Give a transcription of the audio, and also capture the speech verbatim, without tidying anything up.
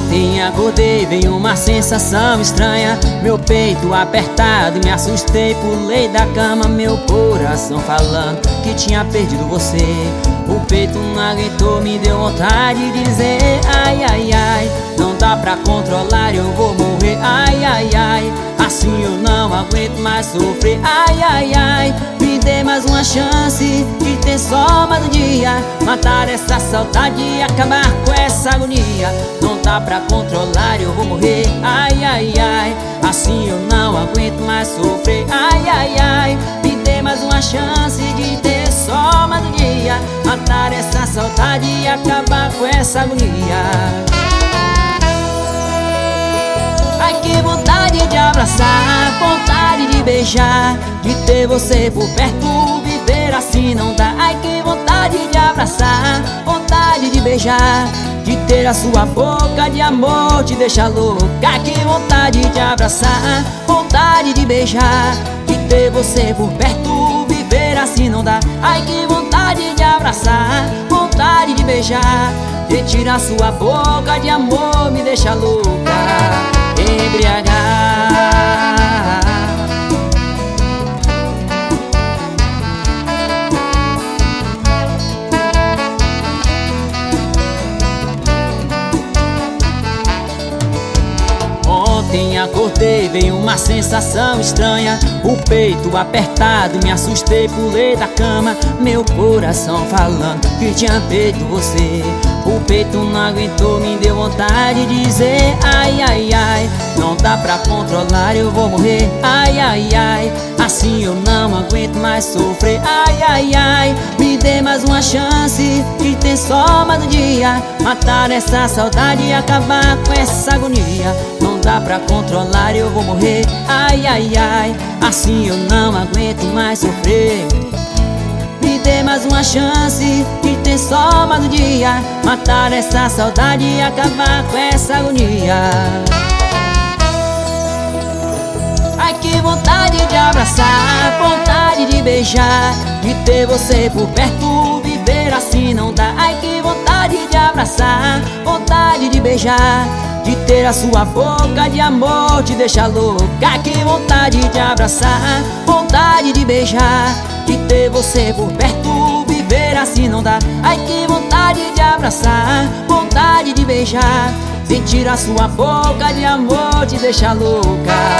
Ontem acordei, veio uma sensação estranha. Meu peito apertado, me assustei, pulei da cama. Meu coração falando que tinha perdido você. O peito não aguentou, me deu vontade de dizer: ai, ai, ai, não dá pra controlar, eu vou morrer. Ai, ai, ai, assim eu não aguento mais sofrer. Ai, ai, ai, me dê mais uma chance de ter só mais um dia, matar essa saudade e acabar com essa agonia. Não dá pra controlar, eu vou morrer. Ai, ai, ai, assim eu não aguento mais sofrer. Ai, ai, ai, me dê mais uma chance de ter só mais um dia, matar essa saudade e acabar com essa agonia. Ai, que vontade de abraçar, vontade de beijar, de ter você por perto, viver assim não dá. Ai, que vontade de abraçar, vontade de beijar, de ter a sua boca de amor te deixa louca. Que vontade de abraçar, vontade de beijar, de ter você por perto, viver assim não dá. Ai, que vontade de abraçar, vontade de beijar, de tirar sua boca de amor me deixa louca, embriagar. Ontem acordei, veio uma sensação estranha. O peito apertado, me assustei, pulei da cama. Meu coração falando que tinha perdido você. O peito não aguentou, me deu vontade de dizer: ai, ai, ai, não dá pra controlar, eu vou morrer. Ai, ai, ai, assim eu não aguento mais sofrer. Ai, ai, ai, me dê mais uma chance de ter só mais um dia, matar essa saudade e acabar com essa agonia. Não dá pra controlar, eu vou morrer. Ai, ai, ai, assim eu não aguento mais sofrer. Me dê mais uma chance de ter só mais um dia, matar essa saudade e acabar com essa agonia. Ai, que vontade de abraçar, vontade de beijar, de ter você por perto, viver assim não dá. Ai, que vontade de abraçar, vontade de beijar, de ter a sua boca de amor te deixa louca. Que vontade de abraçar, vontade de beijar, de ter você por perto, viver assim não dá. Ai, que vontade de abraçar, vontade de beijar, de tirar sua boca de amor te deixa louca.